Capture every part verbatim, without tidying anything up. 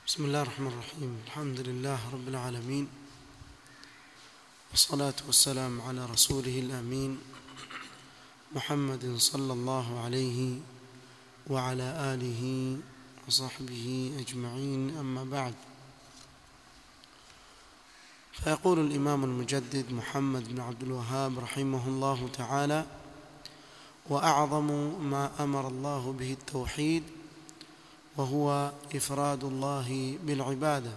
بسم الله الرحمن الرحيم. الحمد لله رب العالمين، والصلاة والسلام على رسوله الأمين محمد صلى الله عليه وعلى آله وصحبه أجمعين، أما بعد. فيقول الإمام المجدد محمد بن عبد الوهاب رحمه الله تعالى: وأعظم ما أمر الله به التوحيد، وهو إفراد الله بالعبادة،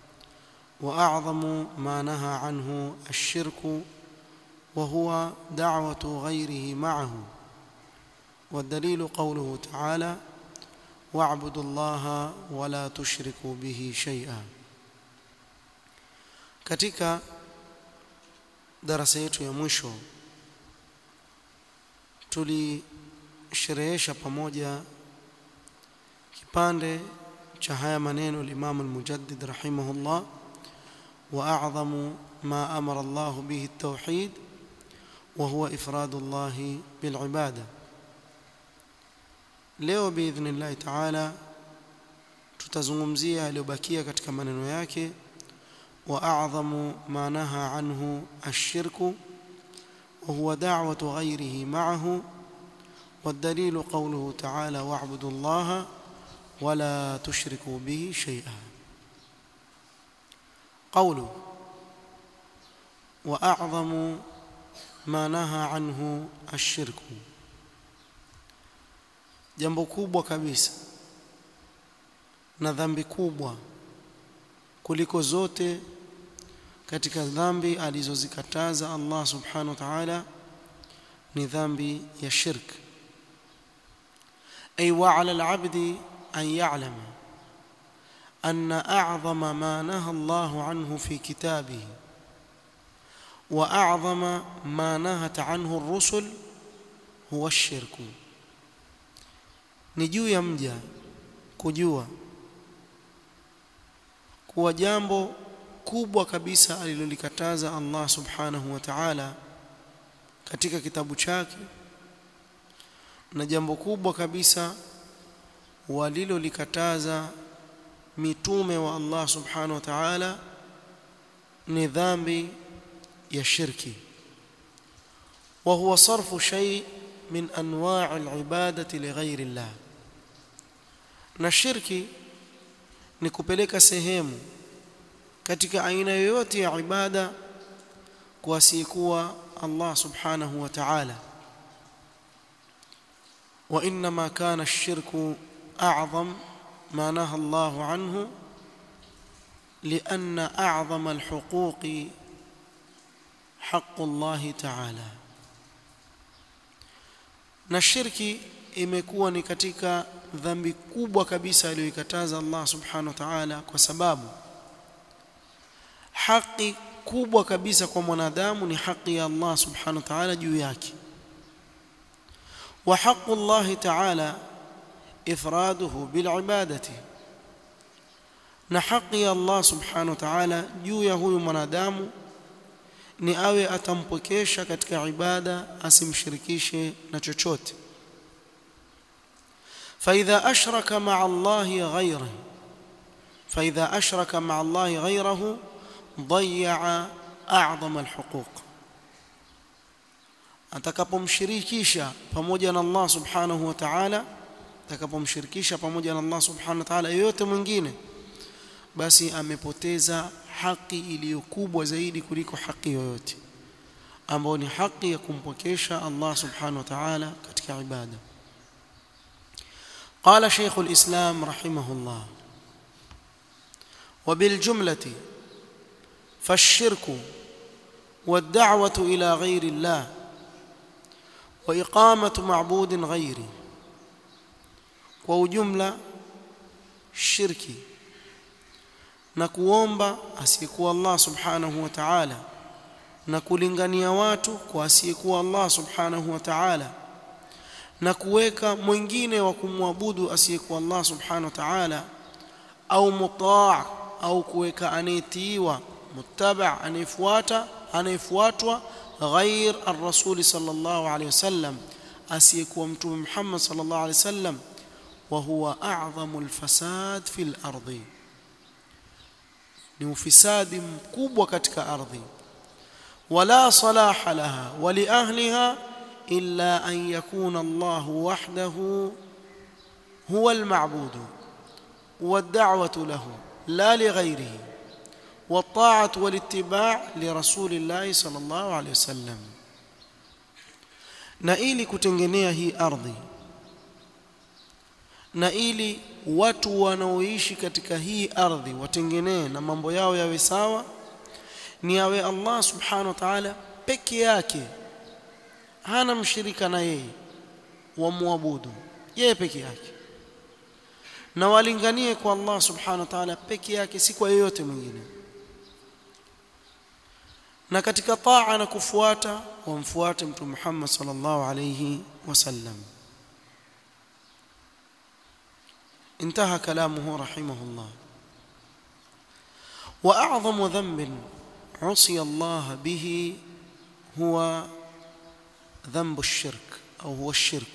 وأعظم ما نهى عنه الشرك، وهو دعوة غيره معه، والدليل قوله تعالى: واعبدوا الله ولا تشركوا به شيئا. Katika darasa yetu ya mwisho tulisherehesha pamoja kipande cha haya maneno al-Imam al-Mujaddid rahimahullah: wa a'zamu ma amara Allah bihi at-tauhid wa huwa ifradu Allah bil ibada. Leo biidhnillah ta'ala tutazungumzia yaliyobakia katika maneno yake: wa a'zamu ma naha anhu ash-shirku wa huwa da'watu ghayrihi ma'ahu, والدليل قوله تعالى: واعبدوا الله ولا تشركوا به شيئا. قوله وأعظم ما نهى عنه الشرك، jambo kubwa kabisa na dhambi kubwa kuliko zote katika dhambi alizozikataza Allah subhanahu wa ta'ala ni dhambi ya shirk. Ay wa 'ala al-'abdi أن يعلم أن أعظم ما نهى الله عنه في كتابه وأعظم ما نهت عنه الرسل هو الشرك. نجو يمجا kujua kuwa jambo kubwa kabisa alilolikataza Allah subhanahu wa ta'ala katika kitabu chake na jambo kubwa kabisa walilolikataza mitume wa Allah subhanahu wa ta'ala ni dhambi ya shirki, wa huwa sarfu shay min anwa' al-ibadati li ghayri Allah. Na shirki ni kupeleka sehemu katika aina yoyote ya ibada kwa asiyekuwa Allah subhanahu wa ta'ala. Wa inma kana ash-shirku أعظم ما نهى الله عنه لأن أعظم الحقوق حق الله تعالى. na shirki imekuwa ni katika dhambi kubwa kabisa aliyokataza Allah subhanahu wa ta'ala, kwa sababu haki kubwa kabisa kwa mwanadamu ni haki ya Allah subhanahu wa ta'ala juu yake. wa haqqu Allah ta'ala إفراده بالعبادة، na haki ya Allah subhanahu wa ta'ala juu ya huyu mwanadamu ni awe atampokesha katika ibada, asimshirikishe na chochote. فإذا أشرك مع الله غيره فإذا أشرك مع الله غيره ضيع أعظم الحقوق. atakapomshirikisha pamoja na Allah subhanahu wa ta'ala atakapomshirikisha pamoja na Allah subhanahu wa ta'ala yote mwingine, basi amepoteza haki iliyo kubwa zaidi kuliko haki yoyote, ambayo ni haki ya kumpokesha Allah subhanahu wa ta'ala katika ibada. قال شيخ الإسلام رحمه الله: وبالجملة فالشرك والدعوة إلى غير الله وإقامة معبود غيره. Kwa ujumla, shirki na kuomba asiyekuwa Allah subhanahu wa ta'ala na kulingania watu kwa asiyekuwa Allah subhanahu wa ta'ala na kuweka mwingine wa kumwabudu asiyekuwa Allah subhanahu wa ta'ala, au mutaa' au kuweka anayetiiwa muttaba' anayefuata anayefuatwa ghair ar-rasul sallallahu alayhi wasallam, asiyekuwa mtume Muhammad sallallahu alayhi wasallam, وهو أعظم الفساد في الأرض. ni ufisadi mkubwa katika ardhi. Wala salaha laha wa li ahliha illa an yakuna Allah wahdahu huwa al-ma'bud wa ad-da'watu lahu la li ghayrihi wa at-ta'atu wal ittiba' li rasulillah sallallahu alayhi wasallam. Na ili kutengenea hii ardhi na ili watu wanaoishi katika hii ardhi watengenee na mambo yao yawe sawa, ni awe Allah subhanahu wa ta'ala peke yake, hana mshirika na yeye, wamwabudu yeye peke yake, na walinganie kwa Allah subhanahu wa ta'ala peke yake, si kwa yeyote mwingine. Na katika taa na kufuata, wamfuate Mtume Muhammad sallallahu alayhi wasallam. انتهى كلامه رحمه الله. وأعظم ذنب عصي الله به هو ذنب الشرك أو هو الشرك.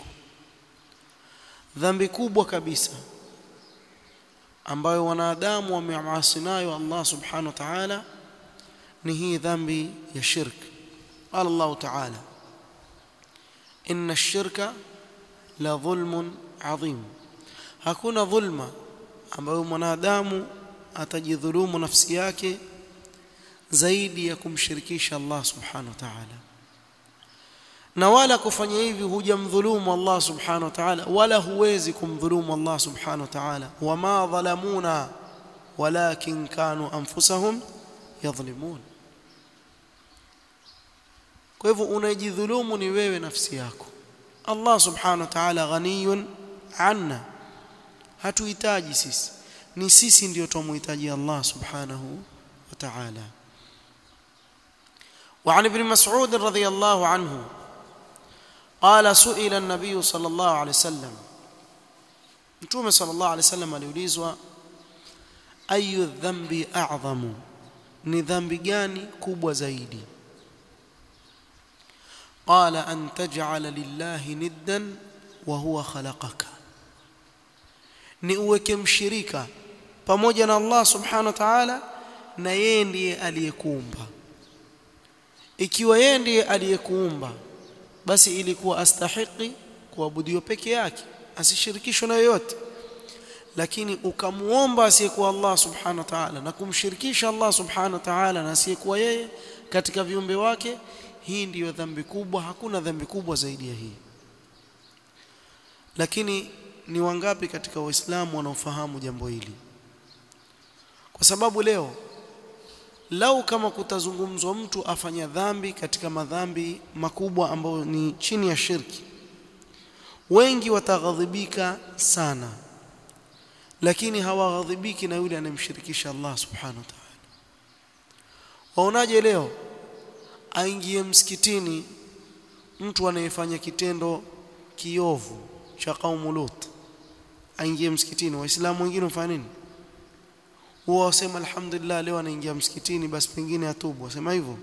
ذنب kubwa kabisa ambayo wanadamu wameasi nayo Allah subhanahu wa ta'ala ni hii dhambi ya shirk. قال الله تعالى إن الشرك لظلم عظيم. Hakuna dhulma ambayo mwanadamu atajidhulumu nafsi yake zaidi ya kumshirikisha Allah subhanahu wa ta'ala. Na wala kufanya hivi hujamdhulumu Allah subhanahu wa ta'ala, wala huwezi kumdhulumu Allah subhanahu wa ta'ala. Wama dhalamuna walakin kanu anfusahum yadhlimun. Kwa hivyo unajidhulumu ni wewe nafsi yako. Allah subhanahu wa ta'ala ghaniyun anna, hatuhitaji sisi, ni sisi ndio tumhitaji Allah subhanahu wa ta'ala. وعن ابن مسعود رضي الله عنه قال سئل النبي صلى الله عليه وسلم, Mtume صلى الله عليه وسلم aliulizwa, ayu dhambi a'zamu, ni dhambi gani kubwa zaidi? Qala an taj'ala lillahi niddan wa huwa khalaqaka, ni uweke mshirika pamoja na Allah subhanahu wa ta'ala na yeye ndiye aliyekuumba. Ikiwa yeye ndiye aliyekuumba, basi ilikuwa astahiki kuabudiwa peke yake, asishirikishwe na yoyote. Lakini ukamuomba asiyekuwa Allah subhanahu wa ta'ala na kumshirikisha Allah subhanahu wa ta'ala na asiyekuwa yeye katika viumbe wake, hii ndiyo dhambi kubwa. Hakuna dhambi kubwa zaidi ya hii. Lakini ni wangapi katika Waislamu wanaofahamu jambo hili? Kwa sababu leo lau kama kutazungumzwa mtu afanya dhambi katika madhambi makubwa ambayo ni chini ya shirki, wengi wataghadhibika sana, lakini hawaghadhibiki na yule anayemshirikisha Allah subhanahu wa ta'ala. Waonaje leo aingie msikitini mtu anayefanya kitendo kiovu cha kaumu Lut, aingie msikitini, waislamu wengine wafanya nini? Huwa wasema alhamdulillah leo anaingia msikitini, basi pengine atubu, wasema hivyo.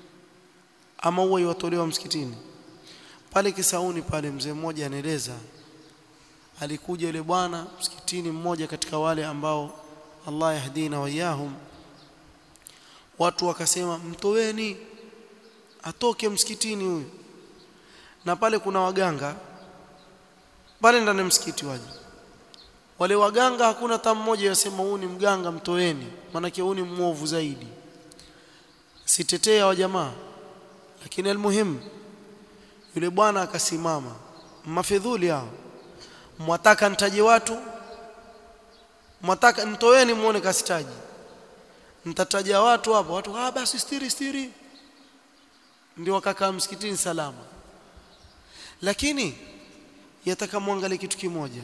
Ama huwa yatolewa msikitini. Pale Kisauni pale mzee mmoja anaeleza, alikuja yule bwana msikitini mmoja katika wale ambao Allah yahdina wa iyahum, watu wakasema mtoweni atoke msikitini huyu. Na pale kuna waganga pale ndani ya msikiti waje. Wale waganga hakuna hata mmoja yasema huyu ni mganga mtoeni, maana huyu ni muovu zaidi. Sitetea wa jamaa, lakini almuhim yule bwana akasimama, mafidhuli hao, mwataka nitaje watu, mwataka mtoeni muone kasitaji, nitataja watu hapo, watu ah basi stiri stiri, ndio wakakaa msikitini salama. Lakini yataka muangalie kitu kimoja,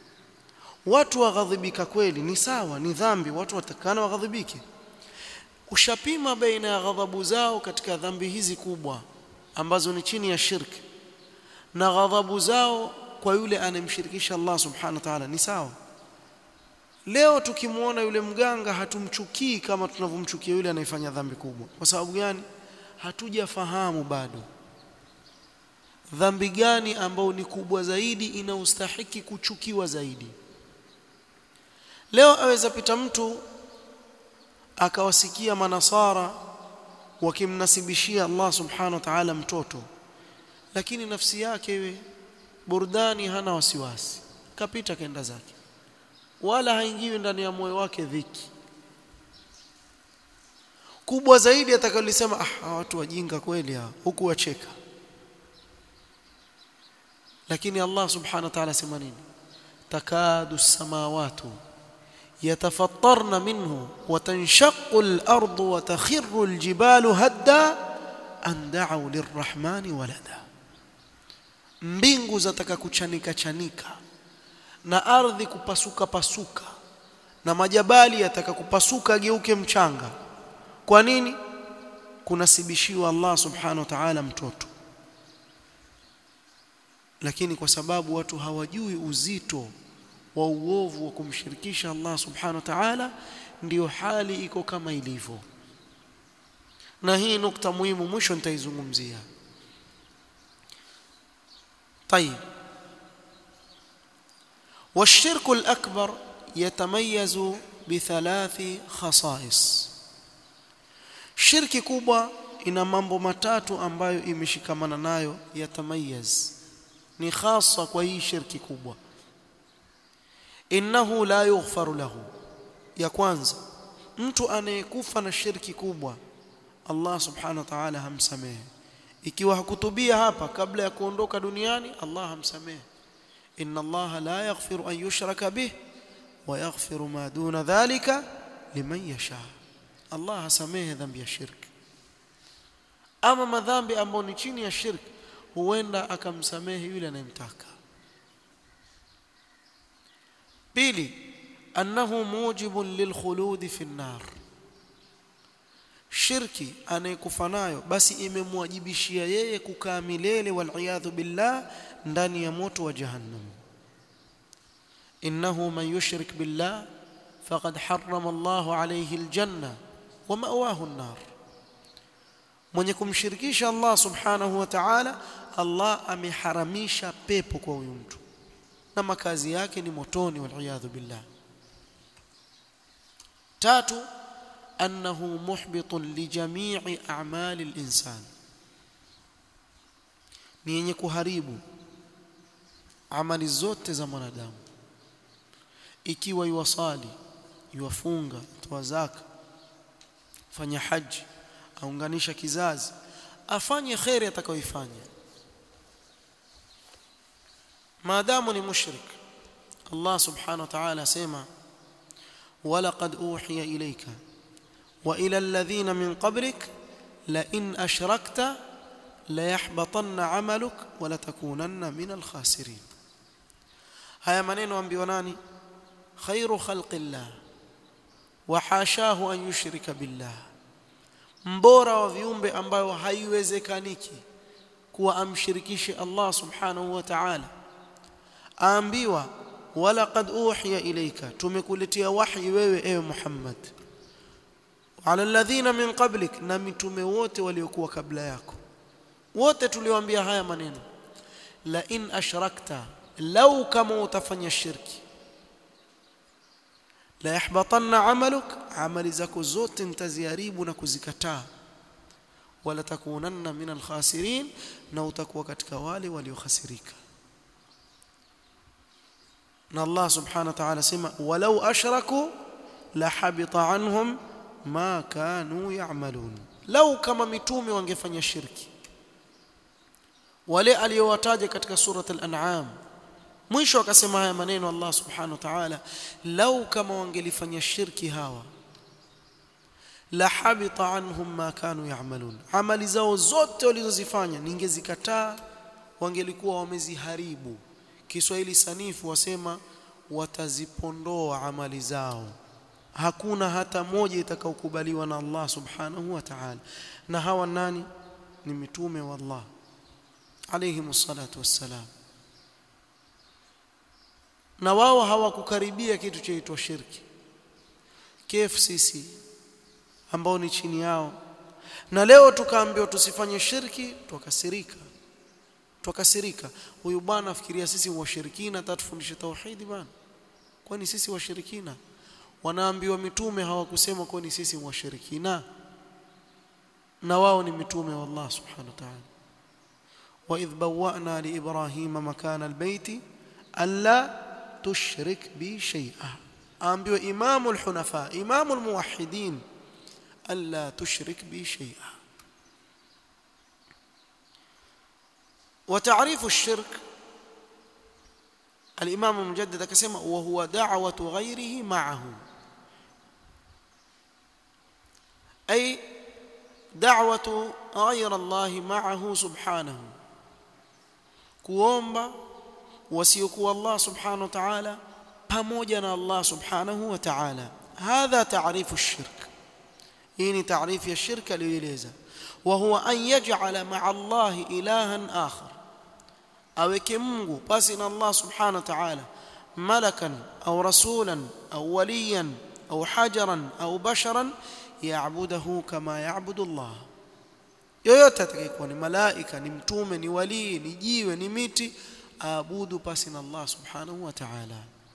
watu waghadhibika kweli ni sawa, ni dhambi, watu watakana waghadhibike. Ushapima baina ya ghadhabu zao katika dhambi hizi kubwa ambazo ni chini ya shirki na ghadhabu zao kwa yule anemshirikisha Allah subhanahu wa ta'ala, ni sawa? Leo tukimuona yule mganga hatumchukii kama tunavyomchukia yule anayefanya dhambi kubwa. Kwa sababu gani? Hatujafahamu bado dhambi gani ambayo ni kubwa zaidi, inaustahiki kuchukiwa zaidi. Leo aweza pita mtu akawasikia manasara wakimnasibishia Allah subhanahu wa ta'ala mtoto, lakini nafsi yake iwe burudani, hana wasiwasi, kapita kaenda zake, wala haingiwi ndani ya moyo wake dhiki kubwa zaidi atakayolisema, ah, watu wajinga kweli hao, huku wacheka. Lakini Allah subhanahu wa ta'ala sema nini? Takadu as-samawati yatafattarna minhu wa tanshaqqu al-ardu wa takhirru al-jibalu hadda an da'u lir-rahmani walada. Mbingu zataka kuchanika chanika na ardhi kupasuka pasuka na majabali yataka kupasuka geuke mchanga. Kwa nini? Kunasibishiwa Allah subhanahu wa ta'ala mtoto. Lakini kwa sababu watu hawajui uzito wa uovu wa kumshirikisha Allah subhanahu wa ta'ala, ndio hali iko kama ilivyo. Na hii nukta muhimu mwisho nitaizungumzia. طيب والشرك الأكبر يتميز بثلاث خصائص. shirki kubwa ina mambo matatu ambayo imeshikamana nayo, yatamayaz, ni khasa kwa hii shirki kubwa. Innahu la yughfaru lahu, ya kwanza, mtu anayekufa na shirki kubwa Allah subhanahu wa ta'ala hamsamehe. Ikiwa hakutubia hapa kabla ya kuondoka duniani, Allah hamsamehe. Inna Allah la yaghfiru an yushraka bih wa yaghfiru ma duna dhalika liman yasha. Allah hasamehe dhambi ya shirki. Ama madhambi ambayo ni chini ya shirki, huenda akamsamehe yule anayemtaka. Pili, annahu mujibun lilkhuludi fi an-nar. Shirki anayekufa nayo basi imemwajibishia yeye kukaa milele, wal iyadhu billah, ndani ya moto wa jahannam. Innahu man yushrik billah faqad harrama Allahu alayhi al-janna wa ma'wahu an-nar. Mwenye kumshirikisha Allah subhanahu wa ta'ala, Allah ameharamisha pepo kwa huyo mtu na makazi yake ni motoni, wal iyadhu billah. Tatu, annahu muhbitun li jami'i a'mali al-insan, ni yenye kuharibu amali zote za mwanadamu. Ikiwa yuwasali, yuwafunga, toa zaka, fanya haji, aunganisha kizazi, afanye khairi atakayoifanya, maadamu ni mushrik, Allah subhanahu wa ta'ala sema, walaqad uhiya ilayka wa ila alladhina min qablik la in ashrakta la yahbatanna 'amaluk wa la takunanna min al-khasirin. Haya maneno ambiwa nani? Khairu khalqillah wa hashahu an yushrika billah, mbora wa viumbe ambayo haiwezekaniki kuwa amshirikishe Allah subhanahu wa ta'ala. Aambiwa walaqad uhiya ilayka, tumekuletea wahi wewe ewe Muhammad, ala alladhina min qablik, na mitume wote waliokuwa kabla yako wote tuliwaambia haya maneno, la in ashrakta, law kama utafanya shirki, la yahbatanna amaluk, amali zako zote nitaziharibu na kuzikataa, wala takunanna min alkhasirin, na utakuwa katika wale waliokhasirika. Na Allah subhanahu wa ta'ala sema, walau ashraku la habita anhum ma kanu ya'malun. Lau kama mitume wangefanya shirki, wale aliyowataja katika surat al-an'am, mwisho akasema haya maneno Allah subhanahu wa ta'ala, lau kama wangelifanya shirki hawa, la habita anhum ma kanu ya'malun, amali zao zote walizozifanya ningezikataa, wangelikuwa wameziharibu. Kiswahili sanifu wasema watazipondoa amali zao, hakuna hata moja itakayokubaliwa na Allah subhanahu wa ta'ala. Na hawa nani? Ni mitume wa Allah alayhi msalatu wassalam, na wao hawakukaribia kitu chaitwa shirki. K F C C ambao ni chini yao, na leo tukaambiwa tusifanye shirki, tukasirika tukasirika. Huyu bwana afikiria sisi washirikina, tatufundishe tauhidi bwana? Kwani sisi washirikina? wanaambiwa mitume hawakusema kwa ni sisi washirikina, na wao ni mitume wa Allah subhanahu wa ta'ala. wa idh bawwa'na li ibrahima makana albayti alla tushrik bi shay'a, ambiwa imamul hunafa imamul muwahhidin alla tushrik bi shay'a. وتعريف الشرك الإمام المجدد كسمه وهو دعوة غيره معه، أي دعوة غير الله معه سبحانه، kuomba wasiokuwa Allah subhanahu wa ta'ala pamoja na Allah subhanahu wa ta'ala. hadha ta'rifu ash-shirk, hii ni taarifu ya shirka aliyoeleza. wa huwa an yaj'ala ma'a Allah ilahan akhar, aweke Mungu basi na Allah subhanahu wa ta'ala malakan au rasulan au waliyan au hajaran au basharan ya'buduhu kama ya'budu Allah. Yoyote atakayekuwa ni malaika, ni mtume, ni wali, ni jiwe, ni miti, aabudu basi na Allah subhanahu wa ta'ala.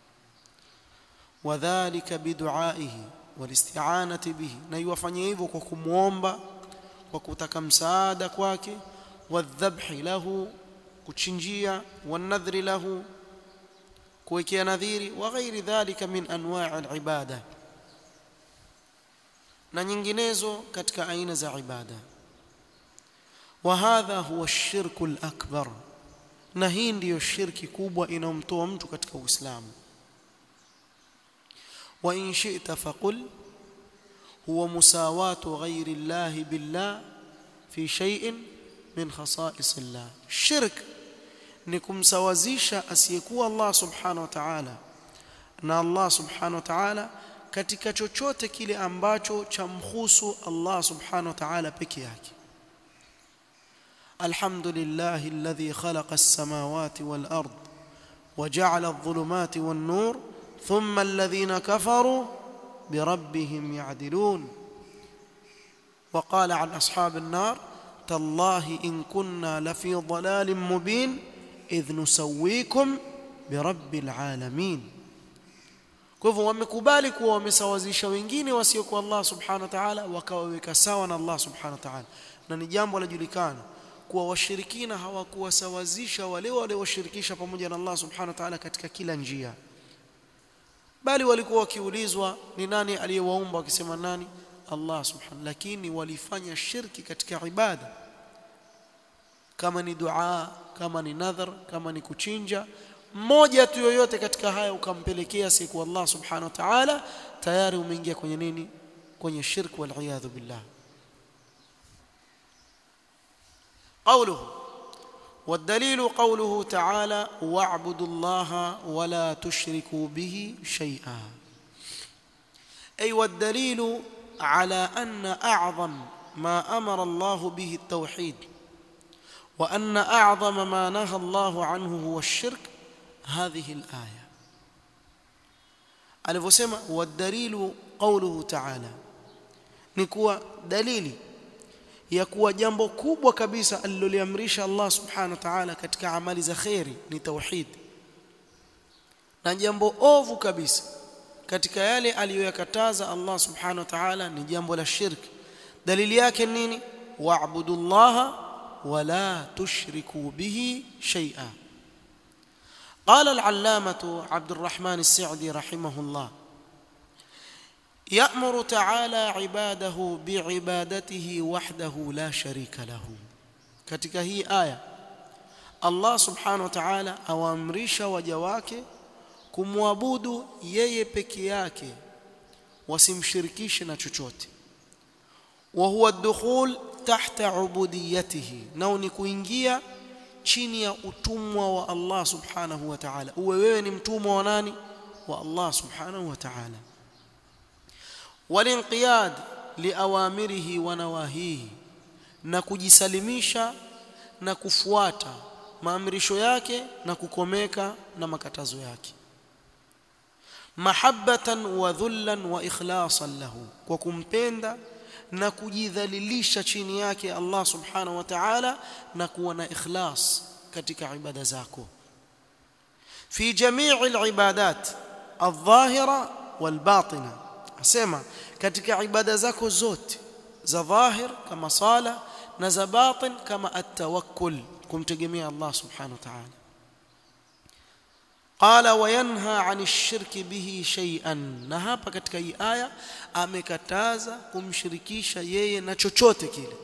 wadhālika bidu'āihi walisti'ānati bihi, na yufanye hivyo kwa kumuomba, kwa kutaka msaada kwake, wadhabhi lahu, kuchinjia, wanadhri lahu, kuwekea nadhiri, wa ghairi dhalika min anwa' al-ibada, na nyinginezo katika aina za ibada. wa hadha huwa ash-shirku al-akbar, na hii ndiyo shirki kubwa inayomtoa mtu katika Uislamu. wa in shi'ta faqul huwa musawatu ghairi Allah billah fi shay'in min khasa'is Allah. Shirk ni kumsawazisha asiyekuwa Allah subhanahu wa ta'ala na Allah subhanahu wa ta'ala katika chochote kile ambacho chamhusu Allah subhanahu wa ta'ala peke yake. alhamdulillahi alladhi khalaqa as-samawati wal ard wa ja'ala adh-dhulumati wan nur thumma alladhina kafaru bi rabbihim ya'dilun. wa qala 'an ashab an-nar tallahi in kunna lafi dhalalin mubin idh nusawwikum bi rabbil alamin. Kwa hivyo wamekubali kuwa wamesawazisha wengine wasiokuwa Allah subhanahu wa ta'ala, wakawaweka sawa na Allah subhanahu wa ta'ala. Na ni jambo lajulikana kuwa washirikina hawakuwasawazisha wale wale washirikisha pamoja na Allah subhanahu wa ta'ala katika kila njia, bali walikuwa wakiulizwa ni nani aliyewaumba, wakisema nani? Allah subhanahu. Lakini walifanya shirki katika ibada, kama ni dua, kama ni nadhar, kama ni kuchinja, mmoja tu yoyote katika haya ukampelekea siku Allah subhanahu wa ta'ala, tayari umeingia kwenye nini? Kwenye shirk, wal iyadhu billah. قوله والدليل قوله تعالى واعبدوا الله ولا تشركوا به شيئا، أي والدليل على أن أعظم ما أمر الله به التوحيد، وأن أعظم ما نهى الله عنه هو الشرك. هذه الآية alivyosema والدليل قوله تعالى ni kuwa dalili ya kuwa jambo kubwa kabisa aliloliamrisha Allah subhanahu wa ta'ala katika amali za khairi ni tauhid, na jambo ovu kabisa katika yale aliyoyakataza Allah subhanahu wa ta'ala ni jambo la shirk. Dalili yake nini? wa'budullaha wala tushriku bihi shay'a. قال العلامة عبد الرحمن السعدي رحمه الله يأمر تعالى عباده بعبادته وحده لا شريك له. katika hii aya Allah subhanahu wa ta'ala awaamrisha waja wake kumwabudu yeye peke yake, wasimshirikishe na chochote. wa huwa ad-dukhul tahta ubudiyatihi, na ni kuingia chini ya utumwa wa Allah subhanahu wa ta'ala. Uwe wewe ni mtumwa wa nani? Wa Allah subhanahu wa ta'ala. walinqiyad liawamirihi wa nawahihi, na kujisalimisha na kufuata maamrisho yake na kukomeka na makatazo yake. mahabbatan wa dhullan wa ikhlasan lahu, kwa kumpenda na kujidhalilisha chini yake Allah subhanahu wa ta'ala na kuwa na ikhlas katika ibada zako. fi jami'i al-ibadat adh-dhahira wal batina. Asema katika ibada zako zote za dhahir kama sala na za batin kama at-tawakkul, kumtegemea Allah subhanahu wa ta'ala. Qala wa yanha 'ani shirki bihi shay'an, na hapa katika hii aya amekataza kumshirikisha yeye na chochote kile.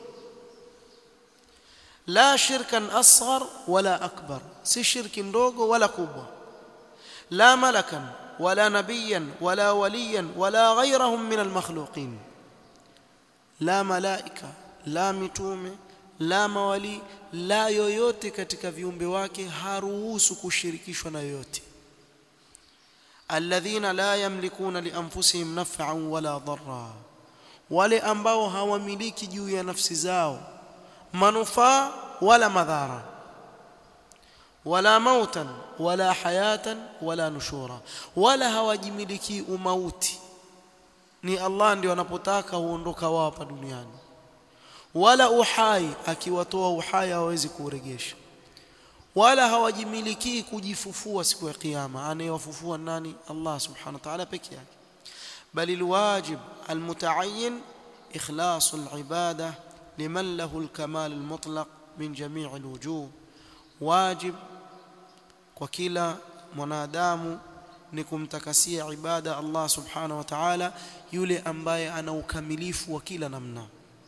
La shirkan asghar wala akbar, si shirki ndogo wala kubwa. La malakan wala nabiyan wala waliyan wala ghayrahum min almakhluqin, la malaika, la mitume, la mawali, la yoyote katika viumbe wake haruhusu kushirikishwa na yoyote. Alladhina la yamlikuna li anfusihim naf'an wala dharra, wale ambao hawamiliki juu ya nafsi zao manufaa wala madhara. Wala mautan wala hayatan wala nushura, wala hawajimiliki umauti, ni Allah ndio anapotaka huondoka wao hapa duniani. Wala uhai, akiwatoa uhai hawezi kurejesha. Wala hawajimiliki kujifufua siku ya kiyama, anayewafufua nani? Allah subhanahu wa ta'ala pekee yake. Bali alwajib almutaayyin ikhlasul ibada liman lahu alkamal almutlaq min jami' alwujuh. Wajib kwa kila mwanadamu ni kumtakasia ibada Allah subhanahu wa ta'ala yule ambaye ana ukamilifu wa kila namna.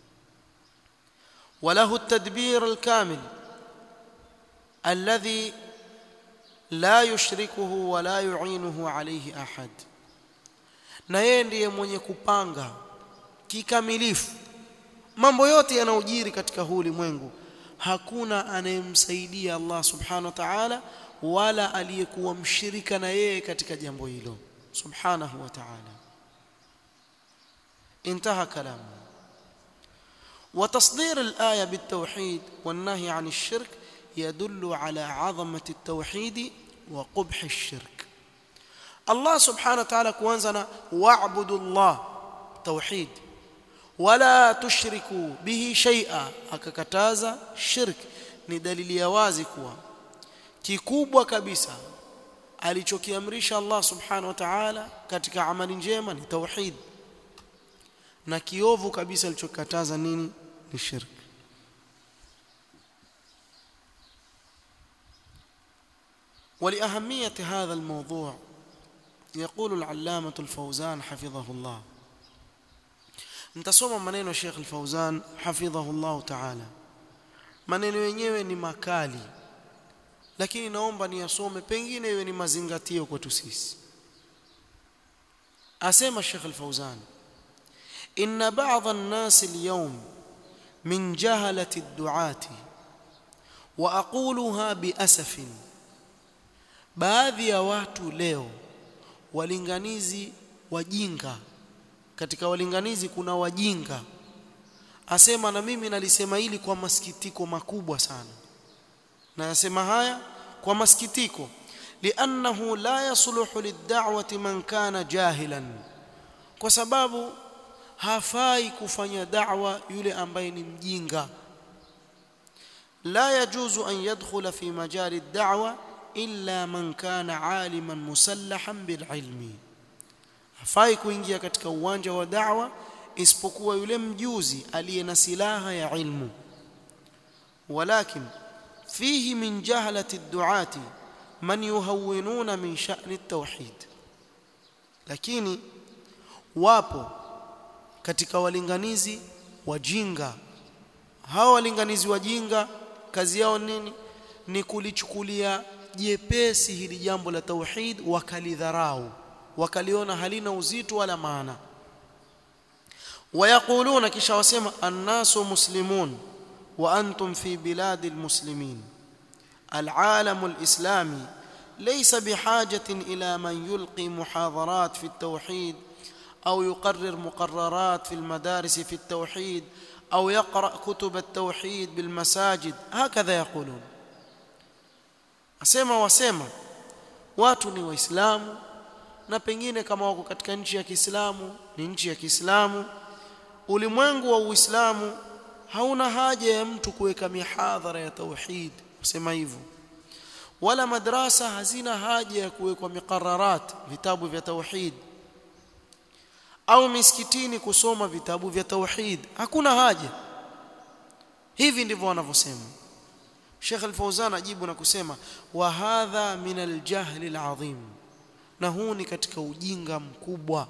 وله التدبير الكامل الذي لا يشركه ولا يعينه عليه أحد, na yeye ndiye mwenye kupanga kikamilifu mambo yote yanayojiri katika huu ulimwengu. Hakuna anayemsaidia Allah subhanahu wa ta'ala wala aliyekuwa mshirika na yeye katika jambo hilo subhanahu wa ta'ala. Intaha kalamu. وتصدير الآية بالتوحيد والنهي عن الشرك يدل على عظمة التوحيد وقبح الشرك. الله سبحانه وتعالى كوانزنا واعبدوا الله توحيد ولا تشركوا به شيئا, akakataza shirk. Ni dalili ya wazi kuwa kikubwa kabisa alichokiamrisha Allah subhanahu wa ta'ala katika amali njema ni tauhid, na kiovu kabisa alichokataza nini? Ni shirk. ولأهمية هذا الموضوع يقول العلامة الفوزان حفظه الله. Nitasoma maneno ya Sheikh Al-Fawzan hafidhahu Allah ta'ala. Maneno yenyewe ni makali, lakini naomba niyasome, pengine iwe ni mazingatio kwetu sisi. Asema Sheikh Al-Fawzan: إن بعض الناس اليوم من جهلة الدعاة، وأقولها بأسف، baadhi ya watu leo walinganizi wajinga. Katika walinganizi kuna wajinga. Asema na mimi nalisema hili kwa masikitiko makubwa sana, na nasema haya kwa masikitiko, li'annahu la yasluhu lid-da'wati man kana jahilan, kwa sababu hafai kufanya da'wa yule ambaye ni mjinga. La yajuzu an yadkhula fi majali ad-da'wa illa man kana 'aliman musallahan bil ilmi, hafai kuingia katika uwanja wa da'wa isipokuwa yule mjuzi aliye na silaha ya ilmu. Walakin fihi min jahalati ad-du'ati man yuhawwinuna min sha'ni at-tauhid, lakini wapo katika walinganizi wajinga. Hawa walinganizi wajinga kazi yao nini? Ni kulichukulia jepesi hili jambo la tauhid, wakalidharau, wakaliona halina uzito wala maana. Wayakuluna, kisha wasema, annasu muslimun wa antum fi biladi almuslimin, alalamu alislami laysa bihajatin ila man yulqi muhadharat fi at-tauhid أو يقرر مقررات في المدارس في التوحيد أو يقرأ كتب التوحيد بالمساجد. هكذا يقولون. أسمع وسمع watu ni waislamu, na pengine kama wako katika nchi ya Kiislamu ni nchi ya Kiislamu. Ulimwengu wa Uislamu hauna haja ya mtu kuweka mihadhara ya tauhid, kusema hivyo. Wala madrasa hazina haja ya kuwekwa miqarrarat, vitabu vya tauhid. au misikitini kusoma vitabu vya tauhid, hakuna haja. Hivi ndivyo wanavyosema. Sheikh Al-Fawzan ajibu na kusema wa hadha min al-jahl al-azim, na huu ni katika ujinga mkubwa.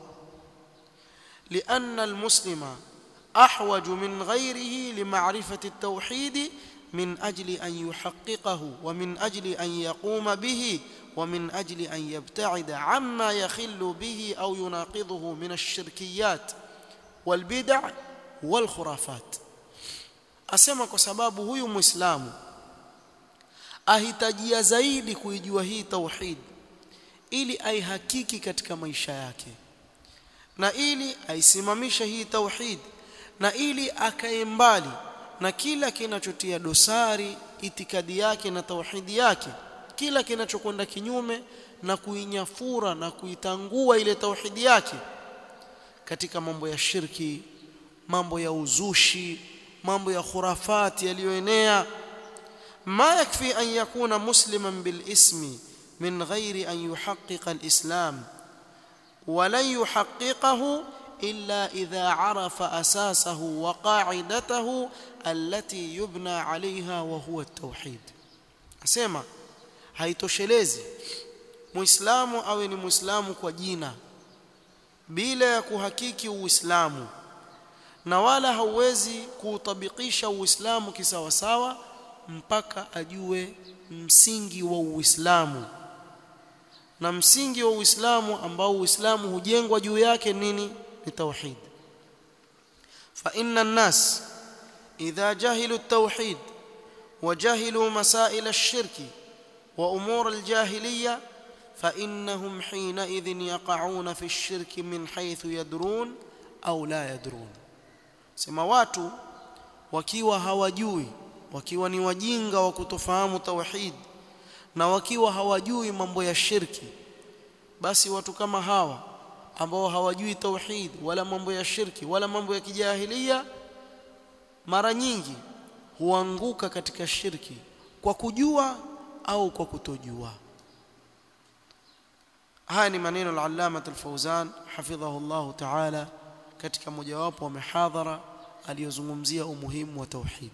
Lianna al-muslima ahwaju min ghayrihi lima'rifati at-tauhid min ajli an yuhaqqiqahu wa min ajli an yaquma bihi wa min ajli an yabta'ida amma yakhillu bihi au yunaqidhuhu min ash-shirkiyat wal bid'a wal khurafat. Asema kwa sababu huyu Muislamu ahitajia zaidi kuijua hii tauhid ili aihakiki katika maisha yake, na ili aisimamishe hii tauhid, na ili akae mbali na kila kinachotia dosari itikadi yake na tauhidi yake, kila kinachokwenda kinyume na kuinyafura na kuitangua ile tauhidi yake katika mambo ya shirki, mambo ya uzushi, mambo ya khurafati yaliyoenea. ما يكفي أن يكون مسلما بالاسم من غير أن يحقق الإسلام، ولن يحققه إلا إذا عرف أساسه وقاعدته التي يبنى عليها وهو التوحيد. أسمع haitoshelezi muislamu awe ni muislamu kwa jina bila ya kuhakiki uislamu, na wala hauwezi kuutabikisha uislamu kisawasawa mpaka ajue msingi wa Uislamu. Na msingi wa Uislamu ambao Uislamu hujengwa juu yake nini? Ni tauhid. Fa inna an-nas idha jahilu at-tauhid wa jahilu masail ash-shirki wa umur al-jahiliyya fa innahum hina idhin yaqa'una fi ash-shirki min haythu yadrun au la yadrun. Sema watu wakiwa hawajui, wakiwa ni wajinga wa kutofahamu tauhid, na wakiwa hawajui mambo ya shirki, basi watu kama hawa ambao hawajui tauhid wala mambo ya shirki wala mambo ya kijahilia, mara nyingi huanguka katika shirki kwa kujua au kwa kutojua. Haya ni maneno al-Allama al-Fawzan hafidhahu Allah ta'ala katika mojawapo wa mihadhara aliyozungumzia umuhimu wa tauhid.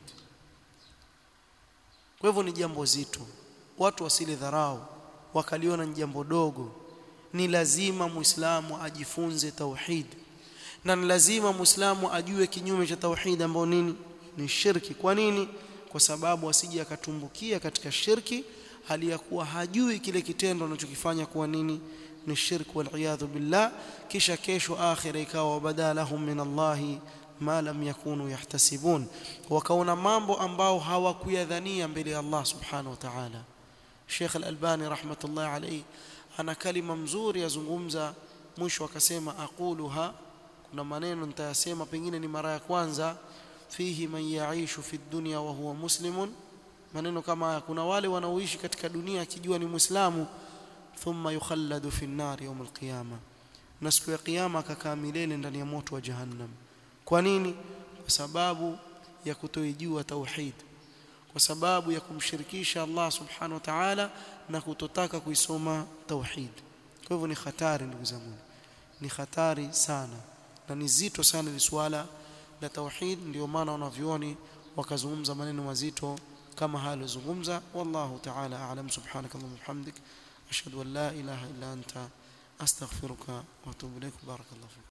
Kwa hivyo ni jambo zito, watu wasile dharau wakaliona ni jambo dogo. Ni lazima Muislamu ajifunze tauhid, na ni lazima Muislamu ajue kinyume cha tauhid ambao nini? Ni shirki. Kwa nini? Kwa sababu asije akatumbukia katika shirki hali ya kuwa hajui kile kitendo anachokifanya kuwa nini? Ni shirki, wal iyadhu billah. Kisha kesho akhira ikawa badalahum min Allahi ma lam yakunu yahtasibun, wakaona mambo ambao hawakuyadhania mbele ya Allah subhanahu wa ta'ala. Sheikh Al-Albani rahmatullahi alayhi ana kalima mzuri yazungumza mwisho, akasema aquluha, kuna maneno nitayasema pengine ni mara ya kwanza, fihi man yaishu fi dunya wa huwa muslimun. Maneno kama haya, kuna wale wanaoishi katika dunia akijua ni muislamu, thumma yukhalladu fi an-nar yawm al-qiyamah, na siku ya kiyama akakaa milele ndani ya moto wa jahannam. Kwa nini? Kwa sababu ya kutoijua tauhid, kwa sababu ya kumshirikisha Allah subhanahu wa ta'ala na kutotaka kuisoma tauhid. Kwa hivyo ni hatari ndugu zangu, ni hatari sana na ni zito sana ile swala la tauhid. Ndio maana wanavyoni wakazungumza maneno mazito kama hali zungumza. Wallahu ta'ala a'lam. Subhanakallahumma wa bihamdik ashhadu an la ilaha illa anta astaghfiruka wa atubu ilaik. Barakallahu.